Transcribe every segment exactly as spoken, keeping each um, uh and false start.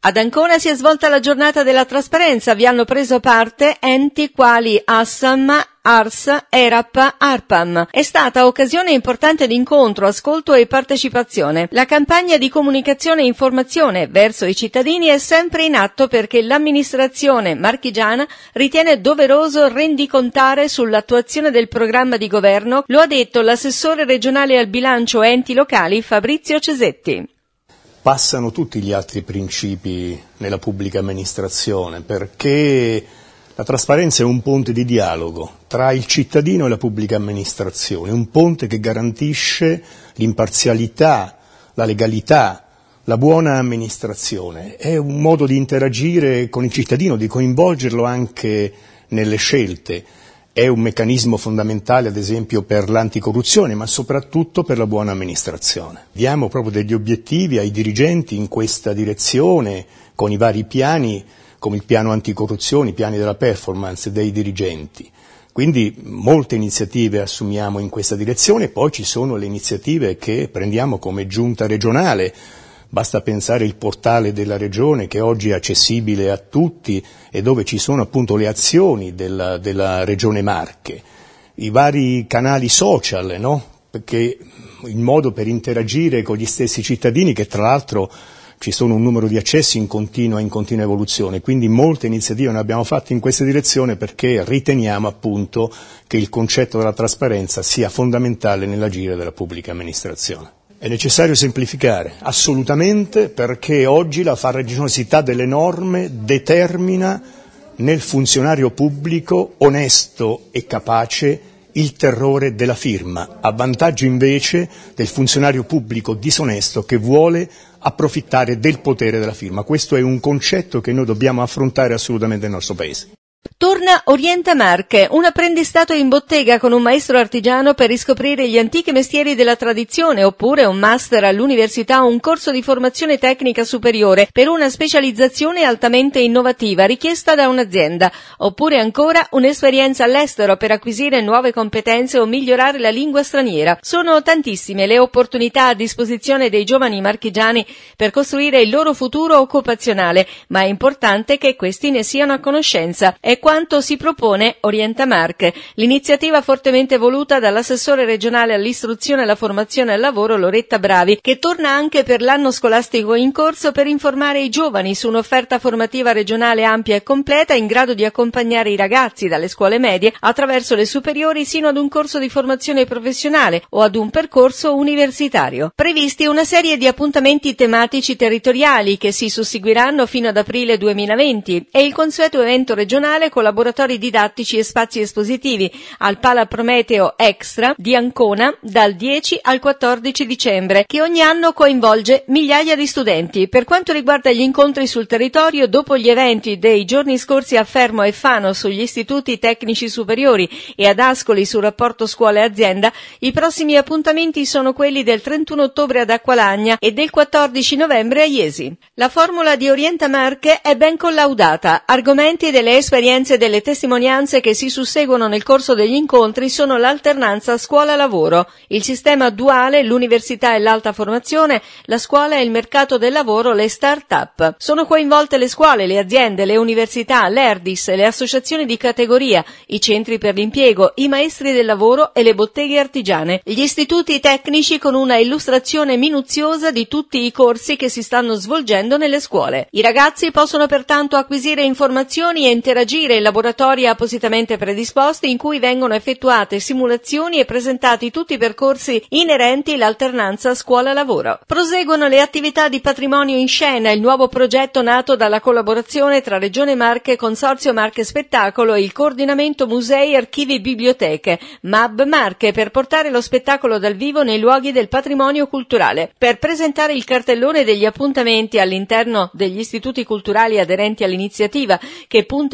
Ad Ancona si è svolta la giornata della trasparenza, vi hanno preso parte enti quali Assam, Ars, Erap, Arpam. È stata occasione importante di incontro, ascolto e partecipazione. La campagna di comunicazione e informazione verso i cittadini è sempre in atto perché l'amministrazione marchigiana ritiene doveroso rendicontare sull'attuazione del programma di governo, lo ha detto l'assessore regionale al bilancio e enti locali Fabrizio Cesetti. Passano tutti gli altri principi nella pubblica amministrazione, perché la trasparenza è un ponte di dialogo tra il cittadino e la pubblica amministrazione, un ponte che garantisce l'imparzialità, la legalità, la buona amministrazione. È un modo di interagire con il cittadino, di coinvolgerlo anche nelle scelte. È un meccanismo fondamentale, ad esempio, per l'anticorruzione, ma soprattutto per la buona amministrazione. Diamo proprio degli obiettivi ai dirigenti in questa direzione, con i vari piani, come il piano anticorruzione, i piani della performance dei dirigenti. Quindi molte iniziative assumiamo in questa direzione, poi ci sono le iniziative che prendiamo come giunta regionale. Basta pensare il portale della regione che oggi è accessibile a tutti e dove ci sono appunto le azioni della, della regione Marche, i vari canali social, no? Perché il modo per interagire con gli stessi cittadini, che tra l'altro ci sono un numero di accessi in continua, in continua evoluzione, quindi molte iniziative ne abbiamo fatte in questa direzione perché riteniamo appunto che il concetto della trasparenza sia fondamentale nell'agire della pubblica amministrazione. È necessario semplificare, assolutamente, perché oggi la farraginosità delle norme determina nel funzionario pubblico onesto e capace il terrore della firma, a vantaggio invece del funzionario pubblico disonesto che vuole approfittare del potere della firma. Questo è un concetto che noi dobbiamo affrontare assolutamente nel nostro Paese. Torna Orienta Marche, un apprendistato in bottega con un maestro artigiano per riscoprire gli antichi mestieri della tradizione, oppure un master all'università o un corso di formazione tecnica superiore per una specializzazione altamente innovativa richiesta da un'azienda, oppure ancora un'esperienza all'estero per acquisire nuove competenze o migliorare la lingua straniera. Sono tantissime le opportunità a disposizione dei giovani marchigiani per costruire il loro futuro occupazionale, ma è importante che questi ne siano a conoscenza. È quanto si propone Orienta Marche, l'iniziativa fortemente voluta dall'assessore regionale all'istruzione, alla formazione e al lavoro Loretta Bravi, che torna anche per l'anno scolastico in corso per informare i giovani su un'offerta formativa regionale ampia e completa in grado di accompagnare i ragazzi dalle scuole medie attraverso le superiori sino ad un corso di formazione professionale o ad un percorso universitario. Previsti una serie di appuntamenti tematici territoriali che si susseguiranno fino ad aprile duemilaventi e il consueto evento regionale con laboratori didattici e spazi espositivi al Pala Prometeo Extra di Ancona dal dieci al quattordici dicembre, che ogni anno coinvolge migliaia di studenti. Per quanto riguarda gli incontri sul territorio, dopo gli eventi dei giorni scorsi a Fermo e Fano sugli istituti tecnici superiori e ad Ascoli sul rapporto scuola-azienda, i prossimi appuntamenti sono quelli del trentuno ottobre ad Acqualagna e del quattordici novembre a Iesi. La formula di Orienta Marche è ben collaudata. Argomenti delle esperienze e delle testimonianze che si susseguono nel corso degli incontri sono l'alternanza scuola-lavoro, il sistema duale, l'università e l'alta formazione, la scuola e il mercato del lavoro, le start-up. Sono coinvolte le scuole, le aziende, le università, l'E R D I S, le associazioni di categoria, i centri per l'impiego, i maestri del lavoro e le botteghe artigiane, gli istituti tecnici con una illustrazione minuziosa di tutti i corsi che si stanno svolgendo nelle scuole. I ragazzi possono pertanto acquisire informazioni e interagire in laboratori appositamente predisposti in cui vengono effettuate simulazioni e presentati tutti i percorsi inerenti all'alternanza scuola-lavoro. Proseguono le attività di Patrimonio in Scena, il nuovo progetto nato dalla collaborazione tra Regione Marche, Consorzio Marche Spettacolo e il coordinamento Musei, Archivi e Biblioteche, M A B Marche, per portare lo spettacolo dal vivo nei luoghi del patrimonio culturale. Per presentare il cartellone degli appuntamenti all'interno degli istituti culturali aderenti all'iniziativa, che punta a sperimentare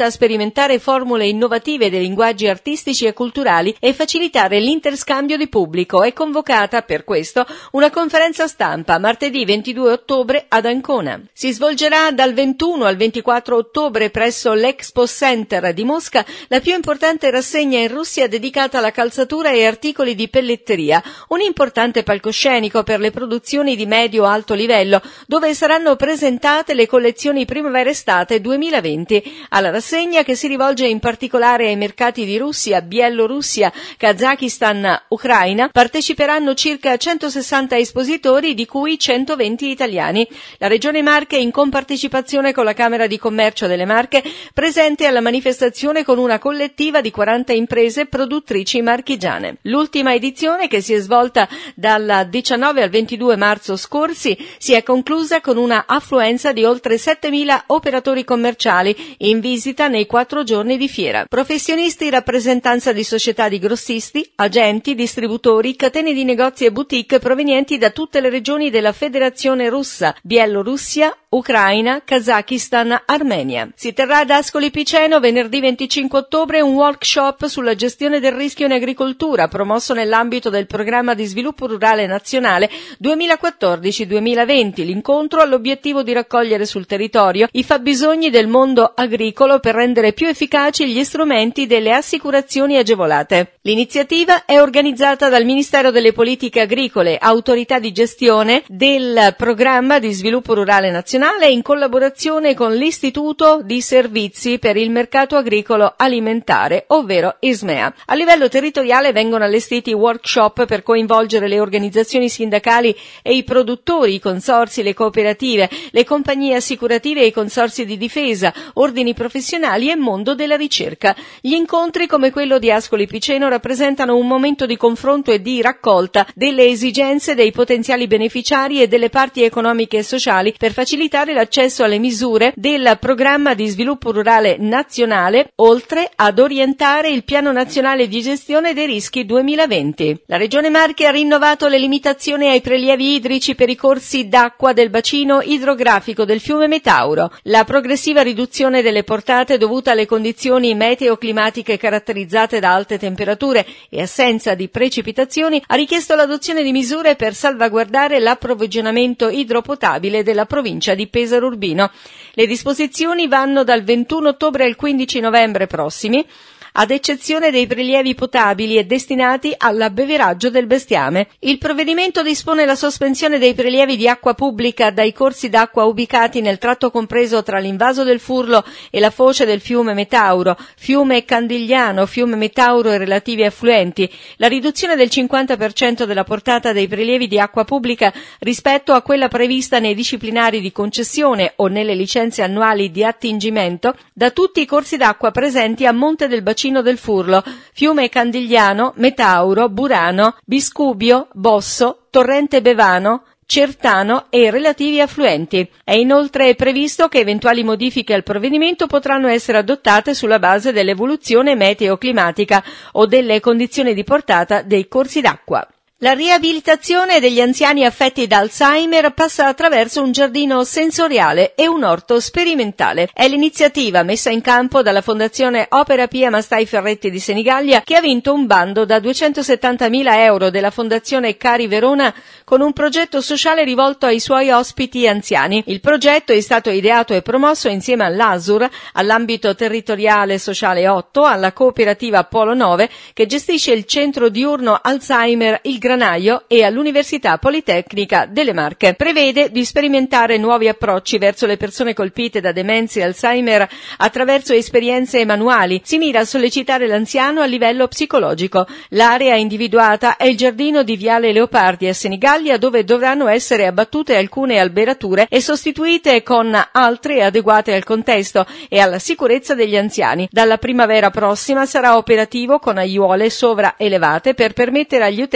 sperimentare formule innovative dei linguaggi artistici e culturali e facilitare l'interscambio di pubblico. È convocata per questo una conferenza stampa martedì ventidue ottobre ad Ancona. Si svolgerà dal ventuno al ventiquattro ottobre presso l'Expo Center di Mosca la più importante rassegna in Russia dedicata alla calzatura e articoli di pelletteria, un importante palcoscenico per le produzioni di medio-alto livello, dove saranno presentate le collezioni primavera-estate duemilaventi. Alla rassegna, che si rivolge in particolare ai mercati di Russia, Bielorussia, Kazakistan, Ucraina, parteciperanno circa centosessanta espositori, di cui centoventi italiani. La Regione Marche, in compartecipazione con la Camera di Commercio delle Marche, presente alla manifestazione con una collettiva di quaranta imprese produttrici marchigiane. L'ultima edizione, che si è svolta dal diciannove al ventidue marzo scorsi, si è conclusa con una affluenza di oltre settemila operatori commerciali in visita nei quattro giorni di fiera. Professionisti, rappresentanza di società di grossisti, agenti, distributori, catene di negozi e boutique provenienti da tutte le regioni della Federazione Russa, Bielorussia, Ucraina, Kazakistan, Armenia. Si terrà ad Ascoli Piceno venerdì venticinque ottobre un workshop sulla gestione del rischio in agricoltura, promosso nell'ambito del programma di sviluppo rurale nazionale duemilaquattordici duemilaventi. L'incontro ha l'obiettivo di raccogliere sul territorio i fabbisogni del mondo agricolo per rendere più efficaci gli strumenti delle assicurazioni agevolate. L'iniziativa è organizzata dal Ministero delle Politiche Agricole, autorità di gestione del programma di sviluppo rurale nazionale, in collaborazione con l'Istituto di Servizi per il Mercato Agricolo Alimentare, ovvero ISMEA. A livello territoriale vengono allestiti workshop per coinvolgere le organizzazioni sindacali e i produttori, i consorzi, le cooperative, le compagnie assicurative e i consorzi di difesa, ordini professionali e mondo della ricerca. Gli incontri, come quello di Ascoli Piceno, rappresentano un momento di confronto e di raccolta delle esigenze dei potenziali beneficiari e delle parti economiche e sociali per facilitare l'accesso alle misure del programma di sviluppo rurale nazionale, oltre ad orientare il piano nazionale di gestione dei rischi duemilaventi. La Regione Marche ha rinnovato le limitazioni ai prelievi idrici per i corsi d'acqua del bacino idrografico del fiume Metauro. La progressiva riduzione delle portate dovuta alle condizioni meteo-climatiche caratterizzate da alte temperature e assenza di precipitazioni ha richiesto l'adozione di misure per salvaguardare l'approvvigionamento idropotabile della provincia di Pesaro Urbino. Le disposizioni vanno dal ventuno ottobre al quindici novembre prossimi, ad eccezione dei prelievi potabili e destinati all'abbeveraggio del bestiame. Il provvedimento dispone la sospensione dei prelievi di acqua pubblica dai corsi d'acqua ubicati nel tratto compreso tra l'Invaso del Furlo e la foce del fiume Metauro, fiume Candigliano, fiume Metauro e relativi affluenti, la riduzione del cinquanta per cento della portata dei prelievi di acqua pubblica rispetto a quella prevista nei disciplinari di concessione o nelle licenze annuali di attingimento da tutti i corsi d'acqua presenti a monte del bacino del Furlo, fiume Candigliano, Metauro, Burano, Biscubio, Bosso, Torrente Bevano, Certano e relativi affluenti. È inoltre previsto che eventuali modifiche al provvedimento potranno essere adottate sulla base dell'evoluzione meteo-climatica o delle condizioni di portata dei corsi d'acqua. La riabilitazione degli anziani affetti da Alzheimer passa attraverso un giardino sensoriale e un orto sperimentale. È l'iniziativa messa in campo dalla Fondazione Opera Pia Mastai Ferretti di Senigallia, che ha vinto un bando da duecentosettantamila euro della Fondazione Cari Verona con un progetto sociale rivolto ai suoi ospiti anziani. Il progetto è stato ideato e promosso insieme all'A S U R, all'ambito territoriale sociale otto, alla cooperativa Polo nove, che gestisce il centro diurno Alzheimer Il Granaio, e all'Università Politecnica delle Marche. Prevede di sperimentare nuovi approcci verso le persone colpite da demenza e Alzheimer attraverso esperienze manuali. Si mira a sollecitare l'anziano a livello psicologico. L'area individuata è il giardino di Viale Leopardi a Senigallia, dove dovranno essere abbattute alcune alberature e sostituite con altre adeguate al contesto e alla sicurezza degli anziani. Dalla primavera prossima sarà operativo con aiuole sovraelevate per permettere agli utenti di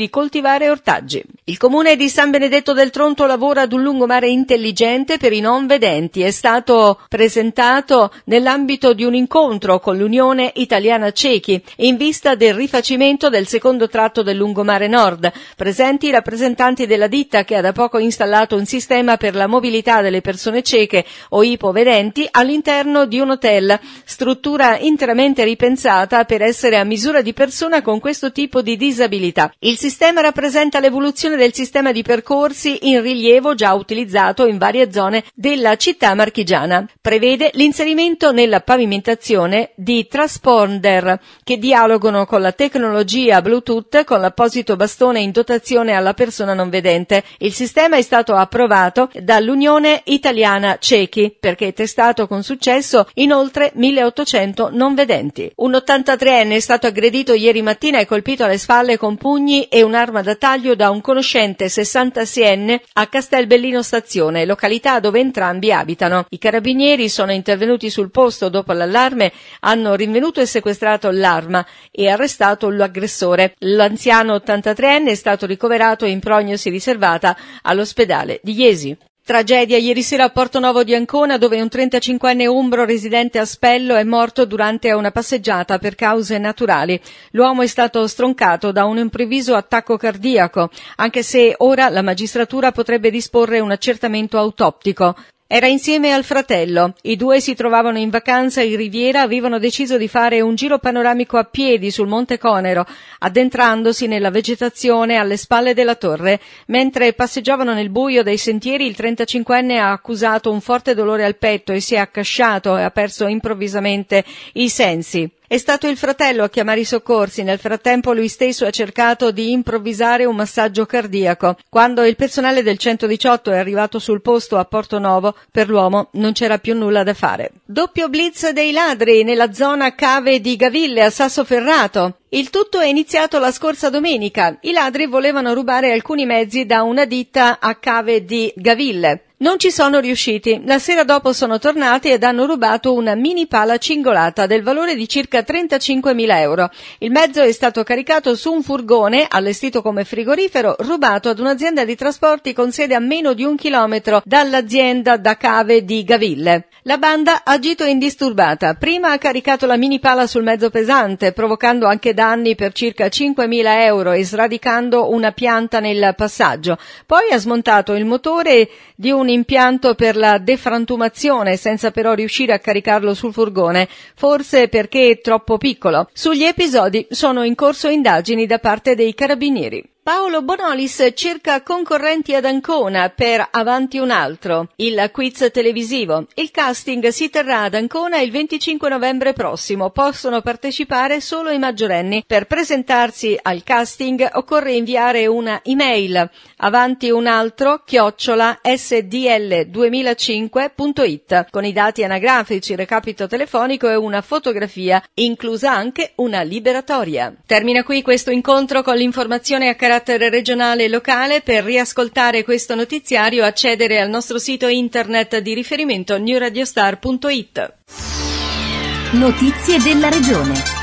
di coltivare ortaggi. Il comune di San Benedetto del Tronto lavora ad un lungomare intelligente per i non vedenti. È stato presentato nell'ambito di un incontro con l'Unione Italiana Ciechi in vista del rifacimento del secondo tratto del lungomare nord. Presenti i rappresentanti della ditta che ha da poco installato un sistema per la mobilità delle persone cieche o ipovedenti all'interno di un hotel, struttura interamente ripensata per essere a misura di persona con questo tipo di disabilità. Il sistema rappresenta l'evoluzione del sistema di percorsi in rilievo già utilizzato in varie zone della città marchigiana. Prevede l'inserimento nella pavimentazione di transponder che dialogano con la tecnologia Bluetooth con l'apposito bastone in dotazione alla persona non vedente. Il sistema è stato approvato dall'Unione Italiana Ciechi perché è testato con successo in oltre milleottocento non vedenti. Un ottantatreenne è stato aggredito ieri mattina e colpito alle spalle con pugni e un'arma da taglio da un conoscente sessantaseienne a Castelbellino Stazione, località dove entrambi abitano. I carabinieri sono intervenuti sul posto dopo l'allarme, hanno rinvenuto e sequestrato l'arma e arrestato l'aggressore. L'anziano ottantatreenne è stato ricoverato in prognosi riservata all'ospedale di Iesi. Tragedia ieri sera a Portonovo di Ancona, dove un trentacinquenne umbro residente a Spello è morto durante una passeggiata per cause naturali. L'uomo è stato stroncato da un improvviso attacco cardiaco, anche se ora la magistratura potrebbe disporre un accertamento autoptico. Era insieme al fratello. I due si trovavano in vacanza in Riviera, avevano deciso di fare un giro panoramico a piedi sul Monte Conero, addentrandosi nella vegetazione alle spalle della torre. Mentre passeggiavano nel buio dei sentieri, il trentacinquenne ha accusato un forte dolore al petto e si è accasciato e ha perso improvvisamente i sensi. È stato il fratello a chiamare i soccorsi. Nel frattempo lui stesso ha cercato di improvvisare un massaggio cardiaco. Quando il personale del centodiciotto è arrivato sul posto a Portonovo, per l'uomo non c'era più nulla da fare. Doppio blitz dei ladri nella zona cave di Gaville a Sassoferrato. Il tutto è iniziato la scorsa domenica. I ladri volevano rubare alcuni mezzi da una ditta a cave di Gaville. Non ci sono riusciti. La sera dopo sono tornati ed hanno rubato una mini pala cingolata del valore di circa trentacinquemila euro. Il mezzo è stato caricato su un furgone allestito come frigorifero, rubato ad un'azienda di trasporti con sede a meno di un chilometro dall'azienda da cave di Gaville. La banda ha agito indisturbata. Prima ha caricato la mini pala sul mezzo pesante, provocando anche danni per circa cinquemila euro e sradicando una pianta nel passaggio. Poi ha smontato il motore di un impianto per la defrantumazione, senza però riuscire a caricarlo sul furgone, forse perché è troppo piccolo. Sugli episodi sono in corso indagini da parte dei carabinieri. Paolo Bonolis cerca concorrenti ad Ancona per Avanti un altro, il quiz televisivo. Il casting si terrà ad Ancona il venticinque novembre prossimo. Possono partecipare solo i maggiorenni. Per presentarsi al casting occorre inviare una email avanti un altro chiocciola s d l duemilacinque punto i t con i dati anagrafici, recapito telefonico e una fotografia, inclusa anche una liberatoria. Termina qui questo incontro con l'informazione a carattere regionale e locale. Per riascoltare questo notiziario accedere al nostro sito internet di riferimento new radio star punto i t. Notizie della regione.